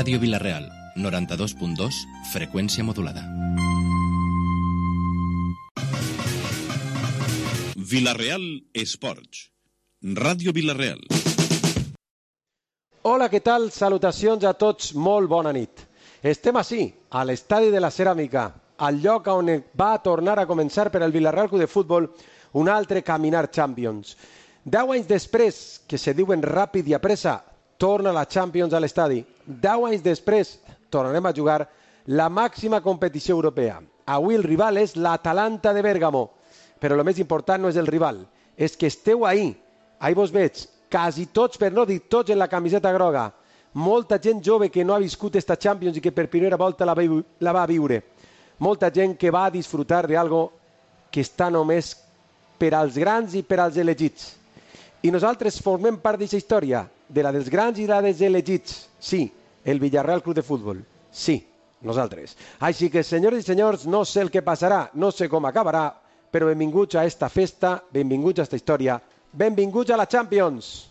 Ràdio Vila-real, 92.2, freqüència modulada. Vila-real Esports. Ràdio Vila-real. Hola, què tal? Salutacions a tots, molt bona nit. Estem ací, a l'estadi de la Ceràmica, al lloc on va tornar a començar per al Vila-real Club de Futbol un altre caminar Champions. 10 anys després, que se diuen ràpid i a pressa, torna la Champions a l'estadi. 10 anys després, tornarem a jugar la màxima competició europea. Avui el rival és l'Atalanta de Bèrgamo, però el més important no és el rival, és que esteu ahí. Ahí vos veig, quasi tots, per no dir tots, en la camiseta groga. Molta gent jove que no ha viscut esta Champions i que per primera volta la va viure. Molta gent que va disfrutar d'algo que està només per als grans i per als elegits. I nosaltres formem part d'aquesta història, de la dels grans i la dels elegits. Sí, el Villarreal Club de Futbol. Sí, nosaltres. Així que, senyores i senyors, no sé el que passarà, no sé com acabarà, però benvinguts a esta festa, benvinguts a esta història, benvinguts a la Champions!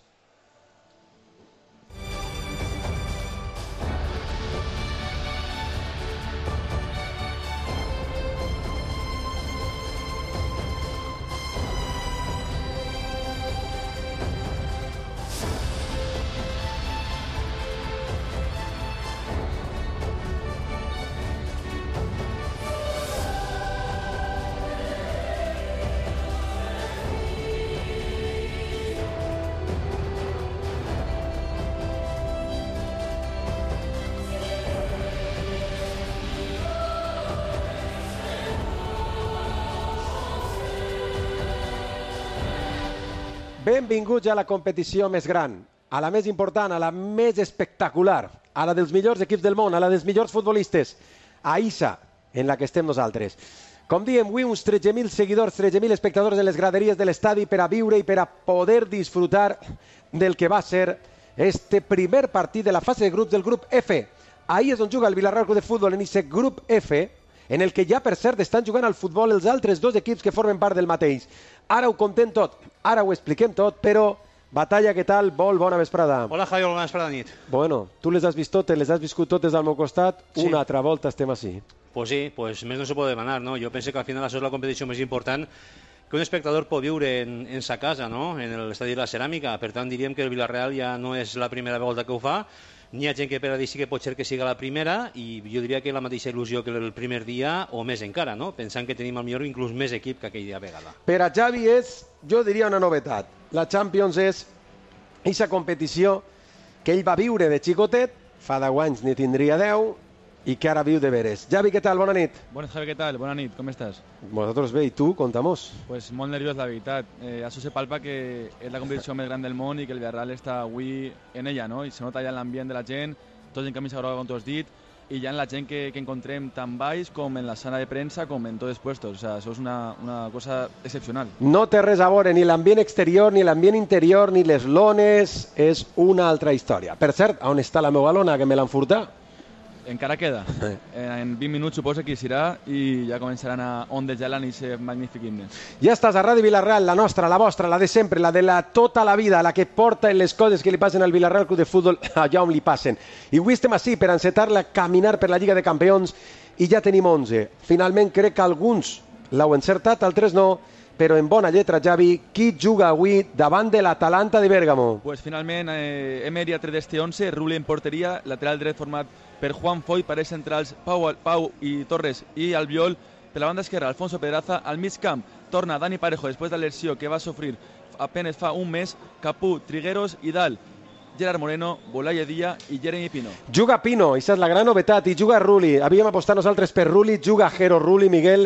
Benvinguts a la competició més gran, a la més important, a la més espectacular, a la dels millors equips del món, a la dels millors futbolistes, a ISA, en la que estem nosaltres. Com diem, avui uns 13.000 seguidors, 13.000 espectadors en les graderies de l'estadi per a viure i per a poder disfrutar del que va ser este primer partit de la fase de grups del grup F. Ahí és on juga el Villarreal Club de Futbol, en aquest grup F, en el que ja, per cert, estan jugant al futbol els altres dos equips que formen part del mateix. Ara ho contem tot, ara ho expliquem tot, però, Batalla, què tal? Bona vesprada. Hola, Javier, bona vesprada nit. Bueno, tu les has vist totes, les has viscut totes al meu costat, sí. Una altra volta estem així. Pues sí, pues més no se pot demanar, no? Jo penso que al final això és la competició més important que un espectador pot viure en sa casa, no? En l'estadi de la Ceràmica. Per tant, diríem que el Villarreal ja no és la primera volta que ho fa. N'hi ha gent que per a dir sí que pot ser que siga la primera i jo diria que la mateixa il·lusió que el primer dia o més encara, no? Pensant que tenim al millor inclús més equip que aquella vegada. Per a Xavi és, jo diria, una novetat. La Champions és aquesta competició que ell va viure de xicotet, fa 10 anys n'hi tindria 10, i que ara viu de veres. Xavi, què tal? Bona nit. Buenas, Javi, què tal? Bona nit, com estàs? Vosaltres bé, i tu? Contamos. Pues molt nerviós, la veritat. Això se palpa que és la competició més gran del món i que el Villarreal està avui en ella, no? I se nota ja en l'ambient de la gent, tots en camisa groga, com tu has dit, i ja en la gent que encontrem tant baix com en la sala de premsa com en tots els puestos. O sea, això és una cosa excepcional. No té res a veure, ni l'ambient exterior, ni l'ambient interior, ni les lones, és una altra història. Per cert, on està la meva lona, que me l'han furtat? Encara queda. En 20 minuts suposo que hi serà i ja començaran a ondejar en aquest magnífic himne. Ja estàs a Ràdio Vila-real, la nostra, la vostra, la de sempre, la de la tota la vida, la que porta les coses que li passen al Villarreal Club de Futbol allà on li passen. I avui estem així per encetar-la a caminar per la Lliga de Campions i ja tenim 11. Finalment crec que alguns l'heu encertat, altres no, però en bona lletra, Xavi, qui juga avui davant de l'Atalanta de Bèrgamo? Pues finalment Emery ha tret d'este 11, Rulli en porteria, lateral dret format per Juan Foy, parets centrals Pau i Torres i Albiol, per la banda esquerra Alfonso Pedraza, al mig camp torna Dani Parejo després de la lesió que va sofrir apenas fa un mes, Capú, Trigueros i dalt Gerard Moreno, Bolaye Díaz i Jeremy Pino. Juga Pino, aquesta és la gran novetat, i juga Rulli. Havíem apostat nosaltres per Rulli, juga Jero Rulli, Miguel,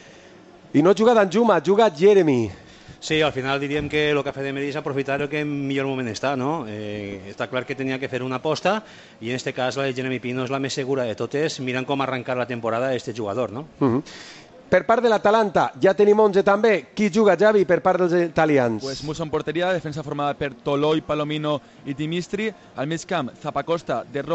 i no juga Danjuma, juga Jeremy. Sí, al final diríem que el que ha fet Emery és aprofitar el que en millor moment està, no? Està clar que tenia que fer una aposta i en aquest cas la de Jeremy Pino és la més segura de totes, mirant com arrencar la temporada d'aquest jugador, no? Per part de l'Atalanta, ja tenim 11 també. Qui juga, Xavi, per part dels italians? Pues Musso en porteria, defensa formada per Toloi, Palomino i Timistri. Al mig camp, Zapacosta, Derron,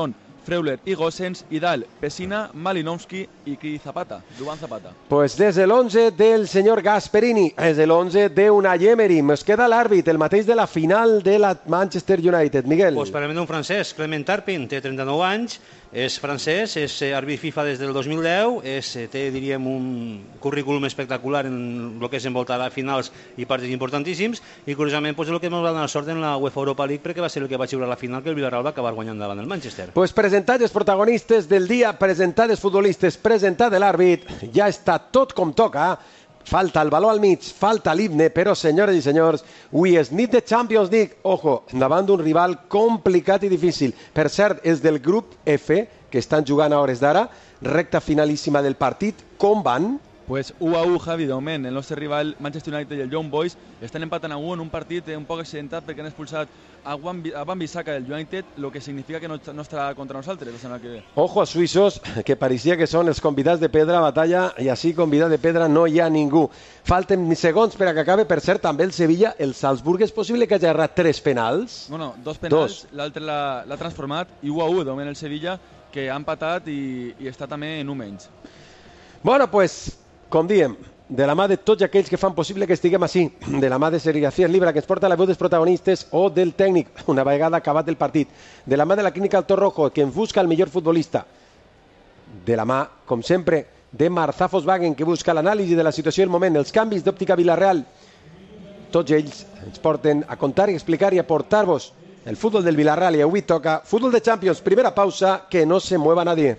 Freuler i Gossens, i dalt Pessina, Malinowski i Zapata, Dubán Zapata. Pues des de l'11 del senyor Gasperini, és l'11 d'Unai Emery. Ens queda l'àrbit, el mateix de la final de la Manchester United. Miguel. Pues parlem d'un francès, Clement Turpin, té 39 anys, és francès, és àrbit FIFA des del 2010, té, diríem, un currículum espectacular en el que és envoltar a finals i partits importantíssims, i curiosament pues, és el que ens va donar sort en la UEFA Europa League, perquè va ser el que va xiular la final que el Villarreal va acabar guanyant davant el Manchester. Pues presentats els protagonistes del dia, presentats els futbolistes, presentat l'àrbit, ja està tot com toca. Falta el baló al mig, falta l'himne, però senyores i senyors, avui és nit de Champions League, ojo, davant d'un rival complicat i difícil. Per cert, és del grup F, que estan jugant a hores d'ara, recta finalíssima del partit. Com van? Pues 1-1, Javi, de moment. El nostre rival Manchester United i el Young Boys estan empatant a 1 en un partit un poc accidentat perquè han expulsat a Wan-Bissaka del United, el que significa que no estarà contra nosaltres. Ojo a suïssos, que pareixia que són els convidats de pedra a batalla, i així convidat de pedra no hi ha ningú. Falten segons per a que acabe. Per cert, també el Sevilla, el Salzburg, és possible que hagi errat 3 penals? No, 2 penals, l'altre l'ha transformat, i 1-1, de moment el Sevilla, que ha empatat i està també en 1 menys. Bueno, pues, com diem, de la mà de tots aquells que fan possible que estiguem així, de la mà de Serigrafia Libra, que ens porta la veu dels protagonistes, o del tècnic, una vegada acabat el partit, de la mà de la clínica Alto Rojo, que ens busca el millor futbolista, de la mà, com sempre, de Marza Volkswagen, que busca l'anàlisi de la situació i el moment, els canvis d'òptica Villarreal. Tots ells ens porten a contar i explicar i aportar-vos el futbol del Villarreal, i avui toca futbol de Champions. Primera pausa, que no se mueva nadie.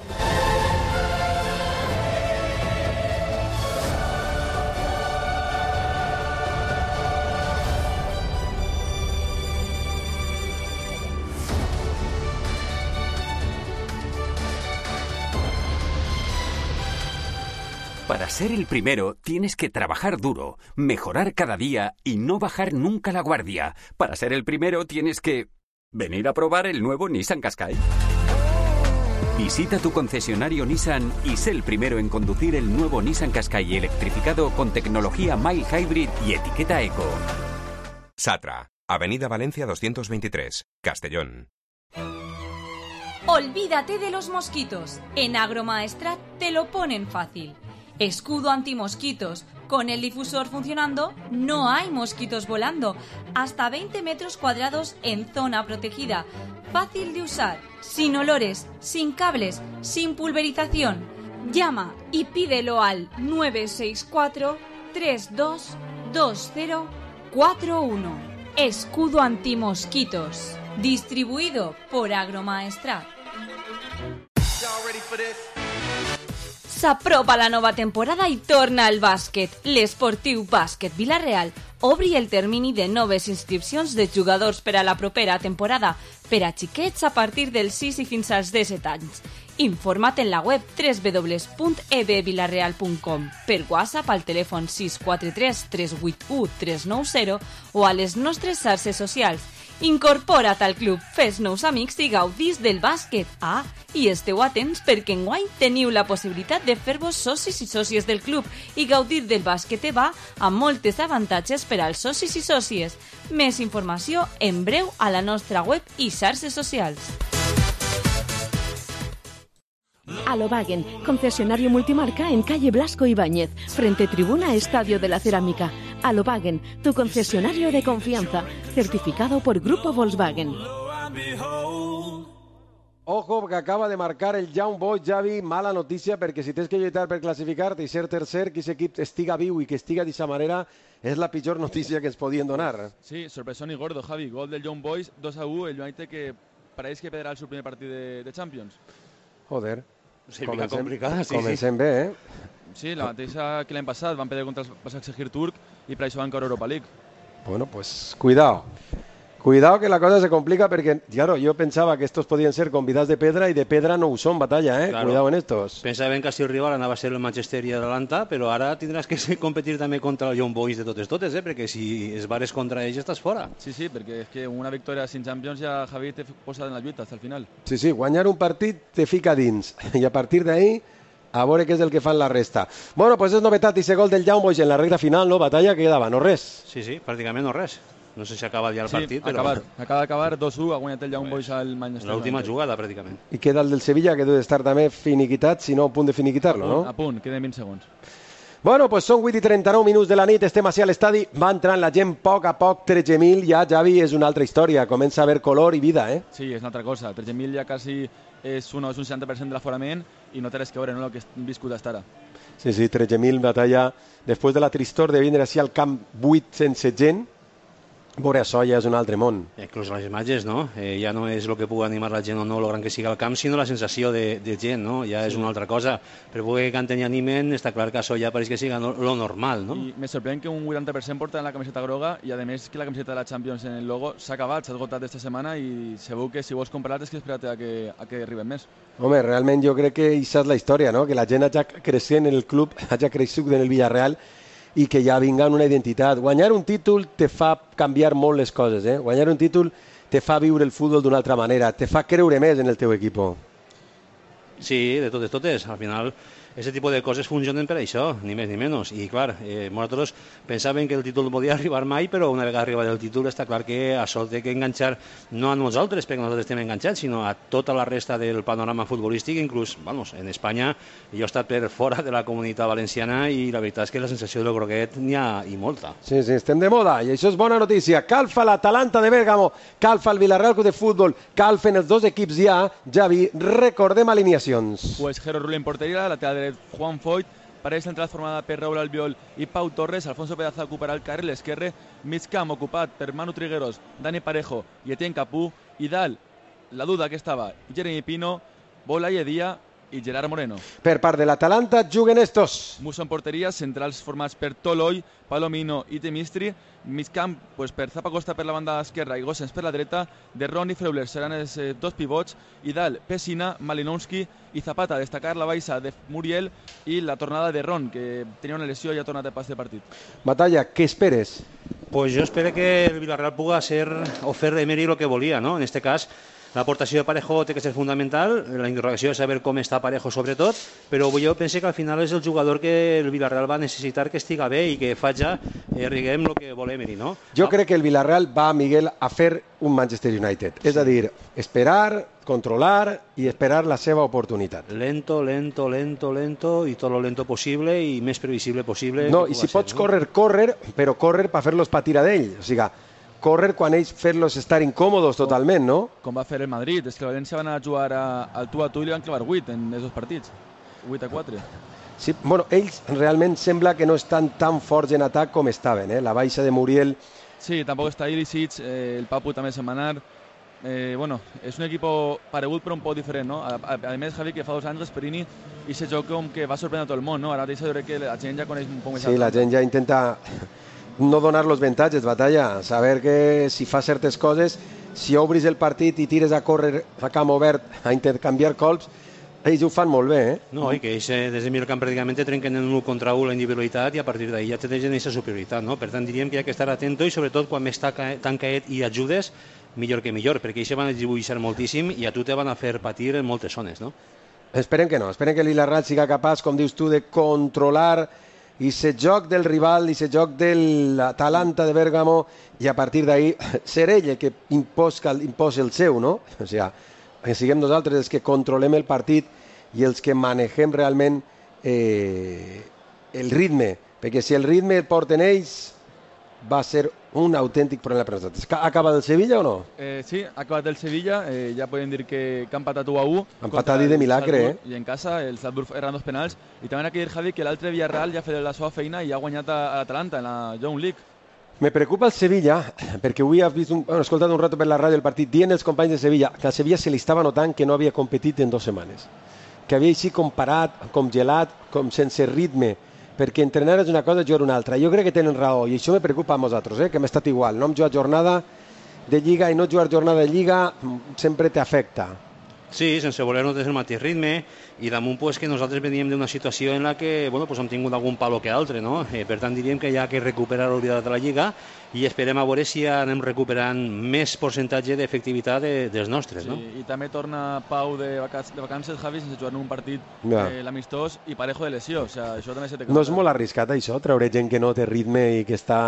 Para ser el primero, tienes que trabajar duro, mejorar cada día y no bajar nunca la guardia. Para ser el primero, tienes que venir a probar el nuevo Nissan Qashqai. Visita tu concesionario Nissan y sé el primero en conducir el nuevo Nissan Qashqai electrificado con tecnología Mild Hybrid y etiqueta Eco. Satra, Avenida Valencia 223, Castellón. Olvídate de los mosquitos. En Agromaestrat te lo ponen fácil. Escudo antimosquitos. Con el difusor funcionando, no hay mosquitos volando. Hasta 20 metros cuadrados en zona protegida. Fácil de usar, sin olores, sin cables, sin pulverización. Llama y pídelo al 964 322041. Escudo antimosquitos. Distribuido por Agromaestrat. S'apropa la nova temporada i torna el bàsquet. L'Esportiu Bàsquet Vila-real obri el termini de noves inscripcions de jugadors per a la propera temporada per a xiquets a partir dels 6 i fins als 17 anys. Informa't en la web www.ebvilareal.com, per WhatsApp al telèfon 643 381 390 o a les nostres xarxes socials. Incorpora't al club, fes nous amics i gaudís del bàsquet. I esteu atents perquè enguany teniu la possibilitat de fer-vos socis i sòcies del club i gaudir del bàsquet EVA amb moltes avantatges per als socis i sòcies. Més informació en breu a la nostra web i xarxes socials. Alobagen, concesionario multimarca en calle Blasco Ibáñez, frente Tribuna Estadio de la Cerámica. Alobagen, tu concesionario de confianza, certificado por Grupo Volkswagen. Ojo, que acaba de marcar el Young Boys, Javi, mala notícia, perquè si tens que lluitar per classificar-te i ser tercer, que aquest equip estiga viu i que estiga d'aquesta manera, és la pitjor notícia que ens podien donar. Sí, sorpresón y gordo, Javi. Gol del Young Boys, 2-1, el United que pareix que perdrà el seu primer partit de Champions. Joder. Complicada, sí. Comencem bé, Sí, la mateixa que l'any passat, van perdre contra el Başakşehir turc i per això van caure Europa League. Bueno, pues cuidado. Cuidado que la cosa se complica porque, claro, yo pensaba que estos podían ser convidados de pedra y de pedra no son batalla, ¿eh? Claro. Cuidado en estos. Pensaven que si el rival anava a ser el Manchester i l'Atlanta, però ara tindràs que competir també contra el Young Boys de totes, perquè si es bares contra ells estàs fora. Sí, perquè és que una victòria sin Champions ja, Javi, te posa en la lluita hasta el final. Sí, guanyar un partit te fica dins i a partir d'ahí a veure què és el que fan la resta. Bueno, pues és novetat i gol del Young Boys en la recta final, no? Batalla que quedava, no res. Sí, pràcticament no res. No sé si acaba ja el partit, però... Acaba d'acabar 2-1, ha guanyat el Young Boys al Manchester. L'última jugada, pràcticament. I queda el del Sevilla, que deu d'estar també finiquitat, si no a punt de finiquitar-lo, no? A punt, queden 20 segons. Bueno, pues són 8:39 minuts de la nit, estem així a l'estadi, va entrant la gent poc a poc, 13.000, ja, Javi, és una altra història, comença a haver color i vida, eh? Sí, és una altra cosa, 13.000 ja quasi és un 60% de l'aforament i no té res que veure, no?, el que hem viscut hasta ara. Sí, 13.000, batalla, després de la tristor de vindre així al camp 8 sense gent, veure això ja és un altre món. Inclús les imatges, no? Ja no és el que pugui animar la gent o no, el gran que siga el camp, sinó la sensació de gent, no? Ja és una altra cosa. Per poder que canten i animen, està clar que això ja pareix que siga lo normal, no? I me sorprèn que un 80% porta la camiseta groga i, a més, que la camiseta de la Champions en el logo s'ha acabat, s'ha esgotat esta setmana i segur que si vols comprar és que espera't a que arriben més. Home, realment jo crec que això és la història, no? Que la gent hagi crescut en el club, hagi crescut en el Villarreal i que ja vinga una identitat. Guanyar un títol te fa canviar molt les coses, eh? Guanyar un títol te fa viure el futbol d'una altra manera, te fa creure més en el teu equip. Sí, de totes. Al final, aquest tipus de coses funcionen per això, ni més ni menys. I, clar, nosaltres pensàvem que el títol no podia arribar mai, però una vegada arribat el títol està clar que això té que enganxar no a nosaltres, perquè nosaltres estem enganxats, sinó a tota la resta del panorama futbolístic, inclús, vamos, en Espanya, jo he estat per fora de la comunitat valenciana i la veritat és que la sensació del groguet n'hi ha i molta. Sí, estem de moda i això és bona notícia. Calfa l'Atalanta de Bèrgamo, calfa el Villarreal Club de Futbol, calfen els dos equips ja. Javi, recordem alineacions. Pues Jero Rull en porteria, lateral dret Juan Foyt, parella central formada per Raúl Albiol i Pau Torres, Alfonso Pedraza ocuparà el carril esquerre, mig camp ocupat per Manu Trigueros, Dani Parejo i Etienne Capú, i dalt la duda que estava Jeremy Pino, Bola Yedia i Gerard Moreno. Per part de l'Atalanta juguen estos. Musso en porteria, centrals formats per Toloi, Palomino i Temistri, mig camp pues, per Zapacosta per la banda esquerra i Gossens per la dreta, De Ron i Freuler seran els dos pivots, i dalt Pessina, Malinowski i Zapata, destacar la baixa de Muriel i la tornada de Ron, que tenia una lesió i ha tornat a pas de partit. Batalla, què esperes? Pues jo espero que el Villarreal puga ser o fer Emery el que volia, no? En este cas, l'aportació de Parejo té que ser fundamental, la interrogació és saber com està Parejo sobretot, però jo penso que al final és el jugador que el Villarreal va necessitar que estiga bé i que faci, diguem, el que vol Emery, no? Jo crec que el Villarreal va, Miguel, a fer un Manchester United, és a dir, esperar, controlar i esperar la seva oportunitat. Lento i tot lo lento possible i més previsible possible. No, i si pots córrer, però córrer per fer-los patir a d'ell, o sigui, córrer quan ells fer-los estar incòmodos totalment, no? Com va fer el Madrid, és que el València va anar a jugar al tu a tu i li van clavar 8 en aquests partits, 8-4. Sí, bueno, ells realment sembla que no estan tan forts en atac com estaven, la baixa de Muriel. Sí, tampoc està Ilicic, el Papu també se'n va anar. Bueno, és un equip paregut però un poc diferent, no? A més, Javi, que fa 2 anys Gasperini i se joc com que va sorprendre a tot el món, no? Ara mateix jo crec que la gent ja coneix un poc més. Sí, la gent ja intenta no donar los avantatges, Batalla, saber que si fa certes coses, si obris el partit i tires a córrer a camp obert a intercanviar colps, ells ho fan molt bé, eh? No, i que ells des de mig camp pràcticament trenquen en 1 contra 1 la individualitat i a partir d'ahir ja tenen aquesta superioritat, no? Per tant, diríem que hi ha que estar atento i sobretot quan més tan caet i ajudes, millor que millor, perquè ells van a dibuixar moltíssim i a tu te van a fer patir en moltes zones, no? Esperem que no, esperem que el Villarreal siga capaç, com dius tu, de controlar i se joc del rival i se joc de l'Atalanta de Bèrgamo i a partir d'ahir ser ell que imposa el seu, no? O sigui, que siguem nosaltres els que controlem el partit i els que manegem realment el ritme, perquè si el ritme el porten ells va ser un autèntic problema per nosaltres. Ha acabat el Sevilla o no? Sí, ha acabat el Sevilla, ja podem dir que ha empatat 1-1. Empatat de milagre, I en casa el Salzburg errant 2 penals. I també ha de dir, Javi, que l'altre Villarreal ja ha fet la seva feina i ha guanyat a l'Atalanta en la Young League. Me preocupa el Sevilla, perquè avui he escoltat un rato per la ràdio el partit dient els companys de Sevilla que al Sevilla se li estava notant que no havia competit en 2 setmanes, que havia així com parat, com gelat, com sense ritme, perquè entrenar és una cosa i jugar una altra. Jo crec que tenen raó i això me preocupa a nosaltres, que hem estat igual. No hem jugat jornada de Lliga i no jugar jornada de Lliga sempre t'afecta. Sí, sense voler no tens el mateix ritme i damunt pues, que nosaltres veníem d'una situació en la que bueno, pues, hem tingut algun palo que altre, no? Per tant diríem que hi ha que recuperar l'oblidat de la Lliga i esperem a veure si anem recuperant més percentatge d'efectivitat dels nostres, no? Sí, i també torna Pau de vacances, Javi, sense jugar en un partit l'amistós i Parejo de lesió, o sigui, això també se té que... No és molt arriscat això, treure gent que no té ritme i que està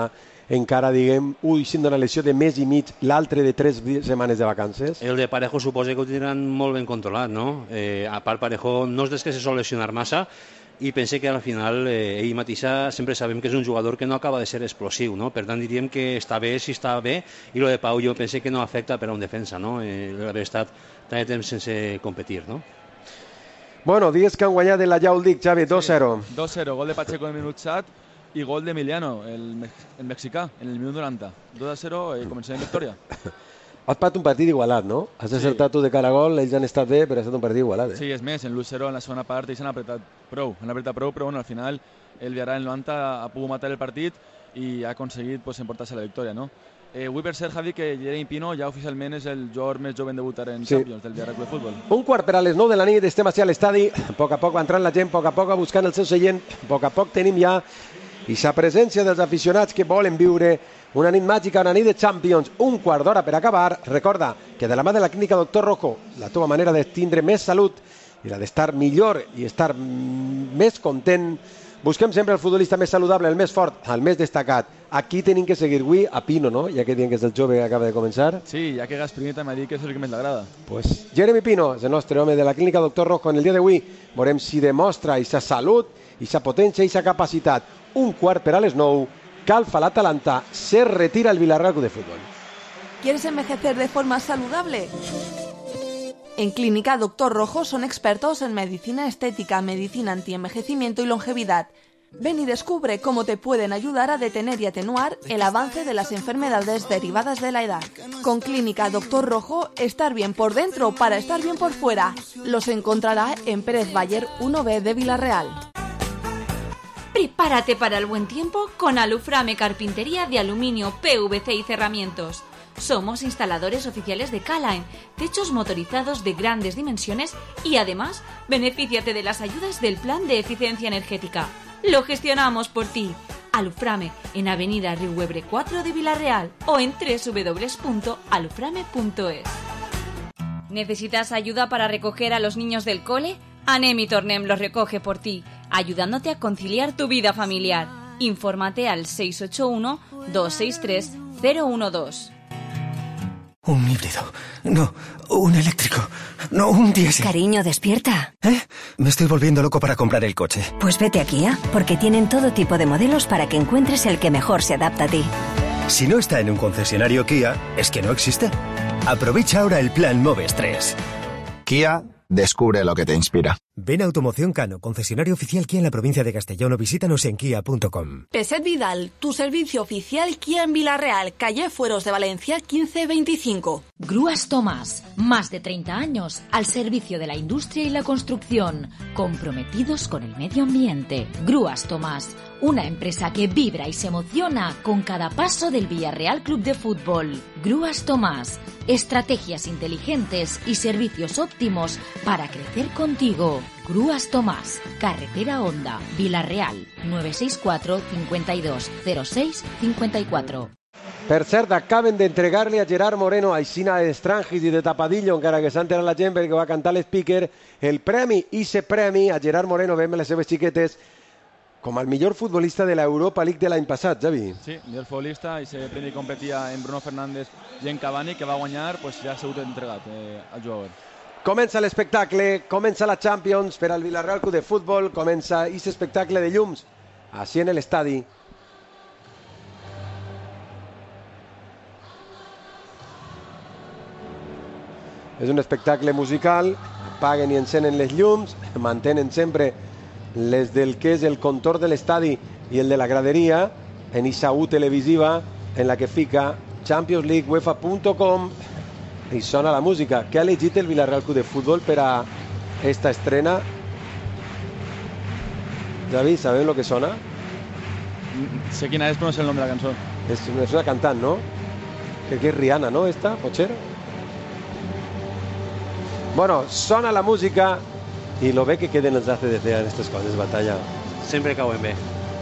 encara, diguem, sent una lesió de mes i mig, l'altre de 3 setmanes de vacances. El de Parejo suposa que ho tindran molt ben controlat, no? A part, Parejo no és des que se sol lesionar massa, i pense que al final ell mateixa sempre sabem que és un jugador que no acaba de ser explosiu, no? Per tant diríem que està bé si està bé, i lo de Pau jo pense que no afecta per a un defensa, no? L'haver estat tant de temps sense competir, no? Bueno, dies que han guanyat de la Yauldic, Xavi, 2-0. 2-0, gol de Pacheco en el minut 7 i gol d'Emiliano, el mexicà, en el minut 90. 2-0, comencem en victòria. Ha estat un partit igualat, no? Has acertat tu de cara a gol, ells han estat bé, però ha estat un partit igualat. Sí, és més, en l'1-0 en la segona part ells han apretat prou, però bueno, al final el Villarreal en el 90 ha pogut matar el partit i ha aconseguit emportar-se la victòria, no? Vull per cert, Javi, que Jeremy Pino ja oficialment és el jugador més jove en debutar en Champions del Villarreal Club de Futbol. 1:15 per a les 9 de la nit, estem així a l'estadi, a poc va entrant la gent, a poc va buscant el seu seient, a poc tenim ja la presència dels aficionats que volen viure una nit màgica, una nit de Champions, 1/4 d'hora per acabar. Recorda que de la mà de la clínica Doctor Rojo, la teva manera de tindre més salut i la d'estar millor i estar més content. Busquem sempre el futbolista més saludable, el més fort, el més destacat. Aquí tenim que seguir avui a Pino, no? Ja que diuen que és el jove que acaba de començar. Sí, ja que Gasperini també ha dit que és el que més l'agrada. Pues Jeremy Pino és el nostre home de la clínica Doctor Rojo en el dia d'avui. Veurem si demostra aquesta salut, aquesta potència i aquesta capacitat. 1/4 per a les 9. Calfa l'Atalanta, se retira el Villarreal Club de Fútbol. ¿Quieres envejecer de forma saludable? En Clínica Doctor Rojo son expertos en medicina estética, medicina antienvejecimiento y longevidad. Ven y descubre cómo te pueden ayudar a detener y atenuar el avance de las enfermedades derivadas de la edad. Con Clínica Doctor Rojo, estar bien por dentro para estar bien por fuera. Los encontrará en Pérez Bayer 1B de Villarreal. Prepárate para el buen tiempo con Aluframe Carpintería de Aluminio, PVC y Cerramientos. Somos instaladores oficiales de K-Line, techos motorizados de grandes dimensiones y además benefíciate de las ayudas del Plan de Eficiencia Energética. Lo gestionamos por ti. Aluframe en Avenida Riuebre 4 de Villarreal o en www.aluframe.es. ¿Necesitas ayuda para recoger a los niños del cole? Anem y Tornem los recoge por ti, ayudándote a conciliar tu vida familiar. Infórmate al 681-263-012. Un híbrido. No, un eléctrico. No, un diésel. Cariño, despierta. Me estoy volviendo loco para comprar el coche. Pues vete a Kia, porque tienen todo tipo de modelos para que encuentres el que mejor se adapta a ti. Si no está en un concesionario Kia, es que no existe. Aprovecha ahora el plan Moves 3. Kia, descubre lo que te inspira. Ven a Automoción Cano, concesionario oficial Kia en la provincia de Castellón o visítanos en kia.com. Peset Vidal, tu servicio oficial Kia en Villarreal, calle Fueros de Valencia 1525. Grúas Tomás, más de 30 años al servicio de la industria y la construcción, comprometidos con el medio ambiente. Grúas Tomás, una empresa que vibra y se emociona con cada paso del Villarreal Club de Fútbol. Grúas Tomás, estrategias inteligentes y servicios óptimos para crecer contigo. Grúas Tomás, Carretera Honda, Villarreal, 964 52 06 54. Per cert, acaben d'entregar-li a Gerard Moreno, aixina d'estrangis i de tapadillo, encara que s'ha enterat la gent perquè va cantar l'speaker, el premi, i se premi a Gerard Moreno, veiem les seves xiquetes, com el millor futbolista de l'Europa League de l'any passat, Xavi. Sí, millor futbolista, i se premi competia en Bruno Fernández i en Cavani, que va guanyar, pues ja ha sigut entregat al jugador. Comença l'espectacle, comença la Champions per al Villarreal Club de Futbol, comença aquest espectacle de llums, així en l'estadi. És un espectacle musical, apaguen i encenen les llums, mantenen sempre les del que és el contorn de l'estadi i el de la graderia, en aquesta U televisiva en la que fica Champions League, UEFA.com, i sona la música. Què ha elegit el Villarreal Club de Futbol per a esta estrena? Javi, sabem lo que sona? Sé quina és, però no sé el nom de la cançó. És una cantant, no? Crec que és Rihanna, no? Esta, potser? Bueno, sona la música i lo bé que queden els ACDC en aquestes coses, batalla. Sempre cauen bé.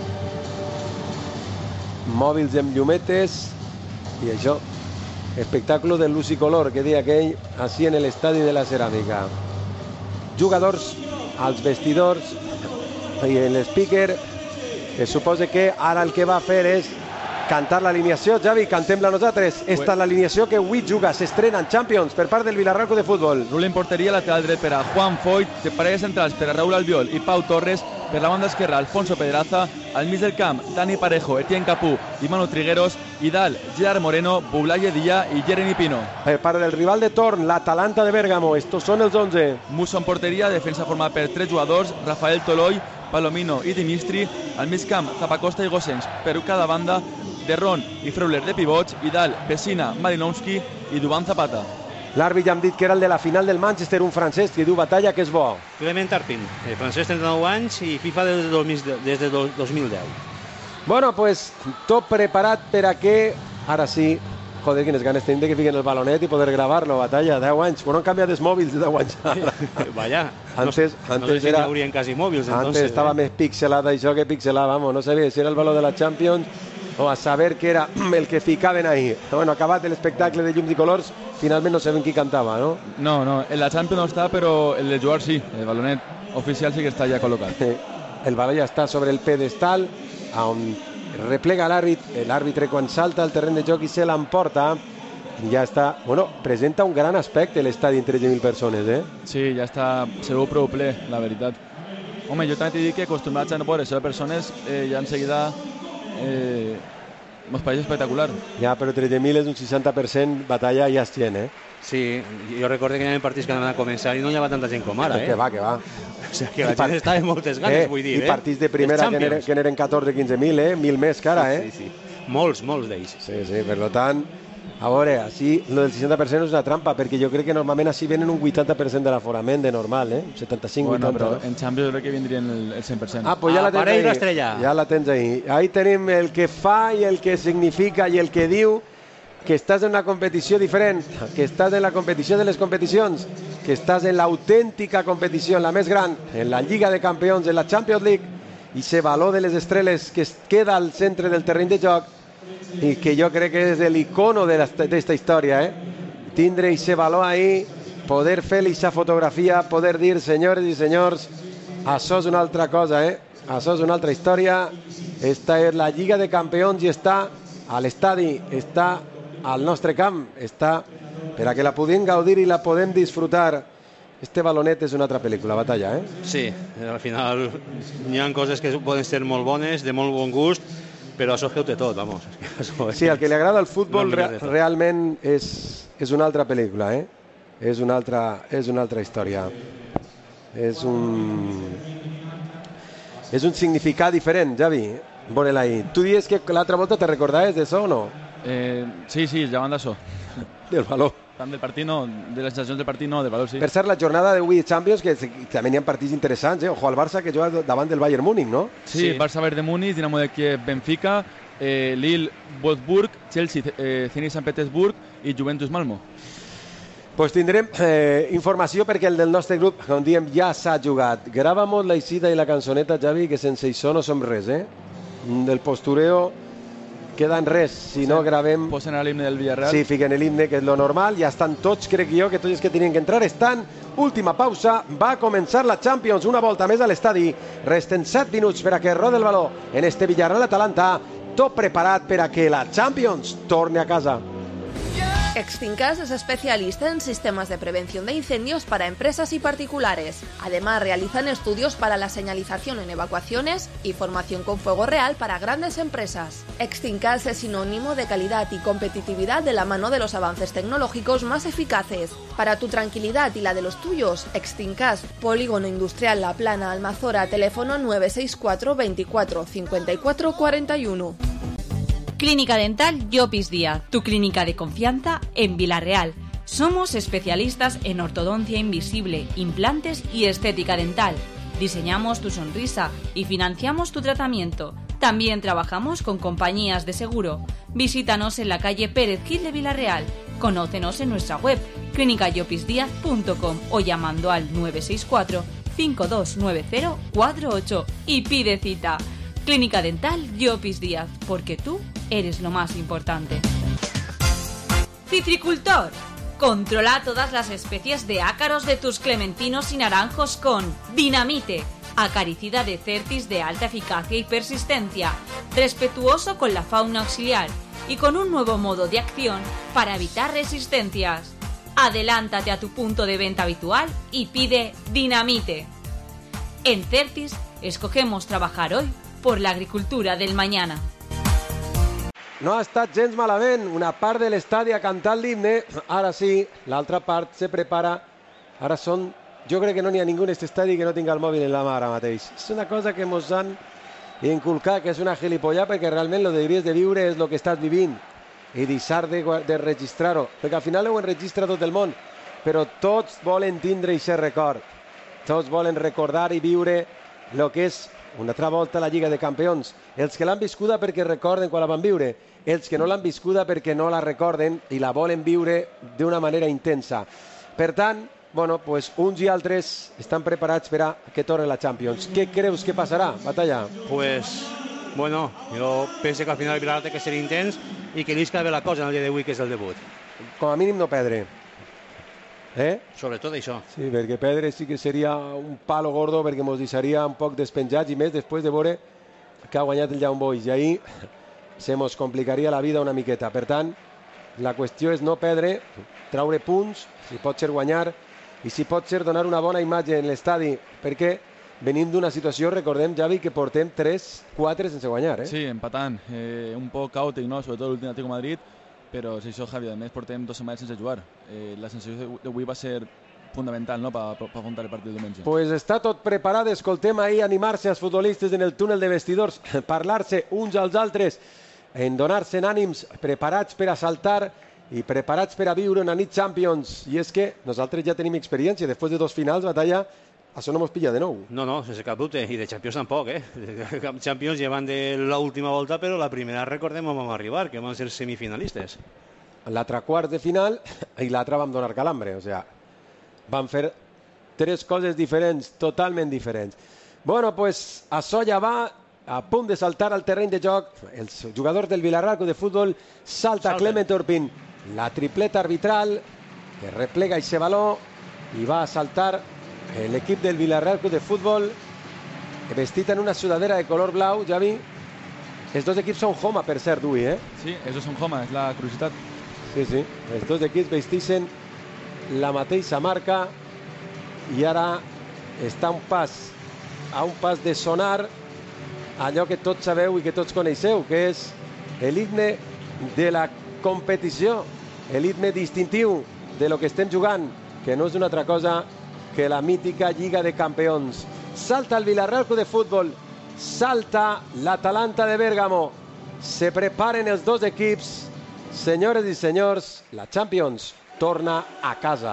Mòbils amb llumetes i això. Espectáculo de luz y color que deia aquell, així en l'estadi de la Ceràmica. Jugadors als vestidors i l'speaker, que suposa que ara el que va fer és cantar l'alineació. Javi, cantem-la nosaltres. Esta és l'alineació que avui juga, s'estrena en Champions per part del Villarreal Club de Futbol. Rulli en porteria, lateral dret per a Juan Foyt, de parelles centrals per a Raúl Albiol i Pau Torres, per la banda esquerra Alfonso Pedraza, al mig del camp Dani Parejo, Etienne Capú i Manu Trigueros, i dalt Gerard Moreno, Boulaye Dia i Jeremy Pino. Per part del rival de torn, l'Atalanta de Bèrgamo. Estos són els 11. Musso en porteria, defensa formada per 3 jugadors, Rafael Toloi, Palomino i Dimistri, al mig camp Zapacosta i Gossens per cada banda, Derron i Freuler de pivots, i dalt Pessina, Malinowski i Dubán Zapata. L'àrbit ja hem dit que era el de la final del Manchester, un francès que diu Batalla, que és bo. Clement Arpin, francès, 39 anys i FIFA des de 2010. Bueno, pues tot preparat per a que, ara sí, joder, quines ganes tenim de que fiquen el balonet i poder gravar-lo, Batalla, 10 anys. Bueno, han canviat els mòbils de 10 anys. Vaya, antes no sé si era, hi haurien quasi mòbils. Antes estava més pixelat això que pixelat, vamos, no sabia si era el valor de la Champions o a saber què era el que ficaven ahí. Bueno, acabat l'espectacle de llums i colors, finalment no sabem qui cantava, no? No, en la Champions no està, però el de jugar sí, el balonet oficial sí que està ja col·locat. El baló ja està sobre el pedestal, on replega l'àrbitre quan salta al terreny de joc i se l'emporta. Ja està, bueno, presenta un gran aspecte l'estadi en 13.000 persones, eh? Sí, ja està segur prou ple, la veritat. Home, jo també t'he dit que acostumats a no poder ser persones, ja en seguida mos pareix espectacular. Ja, però 13.000 és un 60%, Batalla ja es tiene, eh? Sí, jo recordo que hi havia partits que anaven a començar i no hi havia tanta gent com ara, Que va. O sigui, que la gent estava amb moltes ganes, vull dir, I partits de primera que n'eren 14-15.000, eh? 1.000 més que ara, eh? Sí. Molts d'ells. Sí, per tant, a veure, així, lo del 60% és una trampa, perquè jo crec que normalment així venen un 80% de l'aforament, de normal, eh? 75-80. Bueno, però en Champions crec que vindrien el 100%. Ah, pues ja la tens ahí. Ja la tens ahí. Ahí tenim el que fa i el que significa i el que diu que estàs en una competició diferent, que estàs en la competició de les competicions, que estàs en l'autèntica competició, en la més gran, en la Lliga de Campions, en la Champions League, i ese valor de les estrelles que es queda al centre del terreny de joc i que jo crec que és l'icono d'esta història, eh? Tindre ese valor ahí, poder fer aquesta fotografia, poder dir, senyores i senyors, això és una altra cosa, eh? Això és una altra història. Esta és la Lliga de Campions i està a l'estadi, està al nostre camp, està per a que la podem gaudir i la podem disfrutar. Este balonet és una altra pel·lícula, Batalla, eh? Sí, al final hi ha coses que poden ser molt bones, de molt bon gust, però això que ho té tot, vamos. Sí, al que li agrada el futbol realment és una altra pel·lícula, eh? És una altra història. És un significat diferent, Javi. Veure-la ahí. Tu dius que l'altra volta te recordaves d'això o no? Sí, ja van d'això. Del valor. Tant del partit no, de les sensacions del partit no, del valor sí. Per cert, la jornada d'avui de Champions, que també hi ha partits interessants, eh? Ojo al Barça, que juga davant del Bayern Múnich, no? Sí, Barça-Bayern de Múnich, Dinamo de Kiev, Benfica, Lille, Wolfsburg, Chelsea, Zenit Sant Petersburg i Juventus Malmo. Pues tindrem informació perquè el del nostre grup, com diem, ja s'ha jugat. Gravamos la eixida i la cançoneta, Javi, que sense això no som res, eh? Del postureo queda en res, si no gravem... Posen l'himne del Villarreal. Sí, fiquen l'himne, que és lo normal, ja estan tots, crec jo, que tots els que tenien que entrar estan. Última pausa, va començar la Champions, una volta més a l'estadi. Resten 7 minuts per a que rode el baló en este Villarreal-Atalanta, tot preparat per a que la Champions torne a casa. Extincas es especialista en sistemas de prevención de incendios para empresas y particulares. Además, realizan estudios para la señalización en evacuaciones y formación con fuego real para grandes empresas. Extincas es sinónimo de calidad y competitividad de la mano de los avances tecnológicos más eficaces. Para tu tranquilidad y la de los tuyos, Extincas, Polígono Industrial La Plana, Almazora, teléfono 964 24 54 41. Clínica Dental Llopis Díaz, tu clínica de confianza en Villarreal. Somos especialistas en ortodoncia invisible, implantes y estética dental. Diseñamos tu sonrisa y financiamos tu tratamiento. También trabajamos con compañías de seguro. Visítanos en la calle Pérez Gil de Villarreal. Conócenos en nuestra web clinicayopisdiaz.com o llamando al 964 529048 y pide cita. Clínica Dental Llopis Díaz, porque tú eres lo más importante. Citricultor. Controla todas las especies de ácaros de tus clementinos y naranjos con Dinamite. acaricida de Certis de alta eficacia y persistencia, respetuoso con la fauna auxiliar y con un nuevo modo de acción para evitar resistencias. Adelántate a tu punto de venta habitual y pide Dinamite. En Certis escogemos trabajar hoy por la agricultura del mañana. No ha estat gens malament, una part de l'estadi ha cantat l'himne, ara sí, l'altra part se prepara, ara són, jo crec que no n'hi ha ningú en aquest estadi que no tinga el mòbil en la mà ara mateix. És una cosa que ens han inculcat, que és una gilipollà, perquè realment el que hauries de viure és el que estàs vivint i deixar de registrar-ho, perquè al final ho enregistra tot el món, però tots volen tindre aquest record, tots volen recordar i viure el que és una altra volta la Lliga de Campions. Els que l'han viscuda perquè recorden quan la van viure, els que no l'han viscuda perquè no la recorden i la volen viure d'una manera intensa. Per tant, bueno, pues uns i altres estan preparats per a que torni la Champions. Què creus que passarà, Batalla? Pues, bueno, jo penso que al final el Villarreal té que ser intens i que li escala bé la cosa en el dia d'avui, que és el debut. Com a mínim no perdre. Sobretot això. Sí, perquè perdre sí que seria un palo gordo, perquè ens deixaria un poc despenjats i més després de veure que ha guanyat el Young Boys i ahir se mos complicaria la vida una miqueta. Per tant, la qüestió és no perdre, traure punts, si pot ser guanyar i si pot ser donar una bona imatge en l'estadi, perquè venim d'una situació, recordem, Javi, que portem 3-4 sense guanyar. Sí, empatant, un poc caòtic, no? Sobretot l'últim Atlético de Madrid, però és això, Javi, a més portem 2 setmanes sense jugar. La sensació d'avui va ser fundamental, no?, per afrontar el partit del diumenge. Pues està tot preparat, escoltem ahir animar-se als futbolistes en el túnel de vestidors, parlar-se uns als altres, en donar-se ànims, preparats per a saltar i preparats per a viure una nit Champions. I és que nosaltres ja tenim experiència, després de 2 finals, Batalla, això no mos pilla de nou. No, sense cap dubte, i de Champions tampoc, Champions llevan de l'última volta, però la primera recordem on vam arribar, que vam ser semifinalistes. L'altra quart de final i l'altra vam donar calambre, o sigui, van fer 3 coses diferents, totalment diferents. Bueno, pues això ja va a punt de saltar al terreny de joc. Els jugadors del Villarreal Club de Futbol salta Clement Orpin, la tripleta arbitral que replega aquest baló i va a saltar l'equip del Villarreal Club de Futbol vestit en una sudadera de color blau, Javi. Els dos equips són Homa, per cert, d'avui, Sí, els dos són Homa, és la curiositat. Sí, els dos equips vestixen la mateixa marca i ara està a un pas de sonar allò que tots sabeu i que tots coneixeu, que és l'himne de la competició, l'himne distintiu de lo que estem jugant, que no és una altra cosa que la mítica Lliga de Campions. Salta el Villarreal Club de Futbol, salta l'Atalanta de Bèrgamo, se preparen els dos equips. Senyores i senyors, la Champions torna a casa.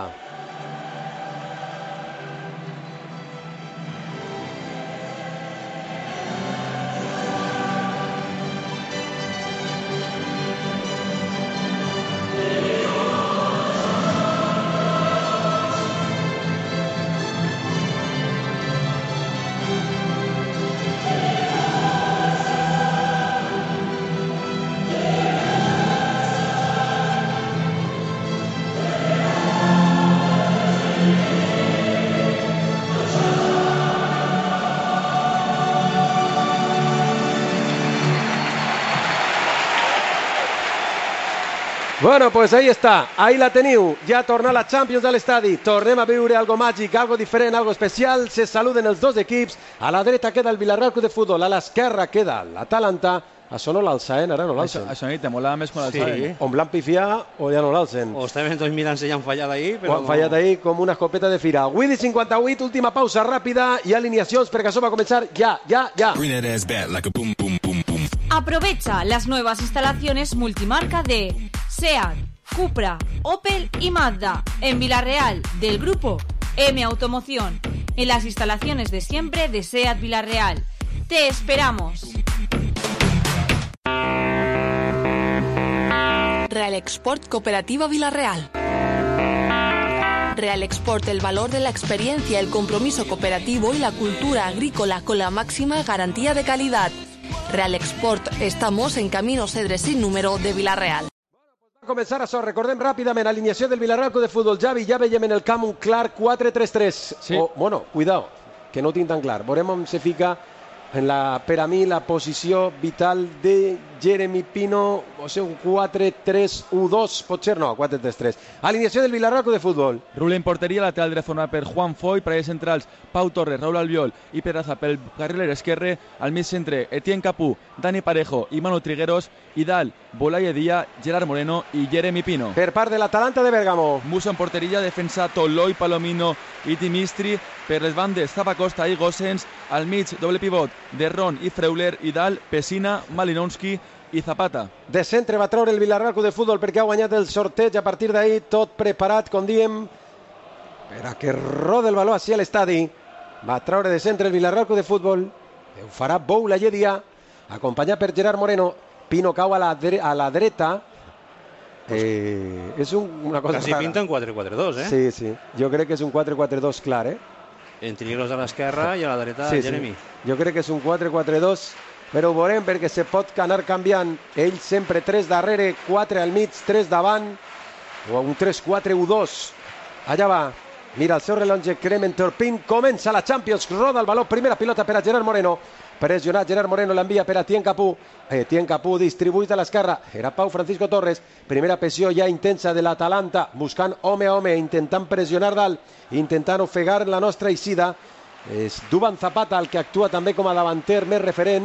Bueno, pues ahí està, ahí la teniu, ja torna la Champions a l'estadi, tornem a viure algo màgic, algo diferent, algo especial, se saluden els dos equips, a la dreta queda el Villarreal Club de Futbol, a l'esquerra queda l'Atalanta, això no l'alçaen, ara no l'alcen. Això ni te molava més quan l'alçaven. Sí. O m'han pifiat o ja no l'alcen. O estaven tots mirant-se ja han fallat ahir, però... O han fallat ahir com una escopeta de fira. Willy 58, última pausa ràpida i alineacions perquè això va començar ja. Aprovecha las nuevas instalaciones multimarca de SEAT, Cupra, Opel y Mazda en Villarreal del grupo M Automoción, en las instalaciones de siempre de SEAT Villarreal. ¡Te esperamos! Real Export Cooperativa Villarreal. Real Export, el valor de la experiencia, el compromiso cooperativo y la cultura agrícola con la máxima garantía de calidad. Real Export, estamos en Camino Cedres sin número de Villarreal. A començar això, recordem ràpidament alineació del Villarreal Club de Futbol. Javi, ja veiem en el camp un clar 4-3-3. Sí. Bueno, cuidao, que no ho tinc tan clar. Veurem on se fica per a mi la posició vital de Jeremy Pino, o sigui un 4-3-1-2, potser no, 4-3-3. Alineació del Villarreal Club de Futbol. Rule en porteria, lateral dret format per Juan Foy, parells centrals Pau Torres, Raúl Albiol i Pedraza pel carriler esquerre, al mig centre Etienne Capú, Dani Parejo i Manu Trigueros, i dalt Boulaye Dia, Gerard Moreno i Jeremy Pino. Per part de l'Atalanta de Bergamo. Musso en porteria, defensa Toloi, Palomino i Timistri, per les bandes Zapacosta i Gossens, al mig doble pivot de Ron i Freuler, i dalt Pesina, Malinowski i Zapata. De centre va treure el Villarreal Club de Futbol perquè ha guanyat el sorteig. A partir d'ahir tot preparat, com diem, per a que rode el baló així a l'estadi. Va treure de centre el Villarreal Club de Futbol. Ho farà Boulaye Dia, acompanyat per Gerard Moreno. Pino cau a la dreta. És una cosa Quasi rara. pinta un 4-4-2, eh? Sí, sí. Jo crec que és un 4-4-2 clar, eh? En Trigueros a l'esquerra i a la dreta Sí, Jeremy. sí. Jo crec que és un 4-4-2, però ho veurem perquè se pot anar canviant. Ell sempre 3 darrere, 4 al mig, 3 davant, o un 3-4-1-2. Allà va. Mira el seu rellotge, Clement Turpin. Comença la Champions, roda el baló, primera pilota per a Gerard Moreno. Pressionat, Gerard Moreno l'envia per a Etienne Capú. Etienne Capú distribuït a l'esquerra. Era Pau Francisco Torres. Primera pressió ja intensa de l'Atalanta, buscant home a home, intentant pressionar dalt, intentant ofegar la nostra eixida. És Duban Zapata el que actua també com a davanter més referent.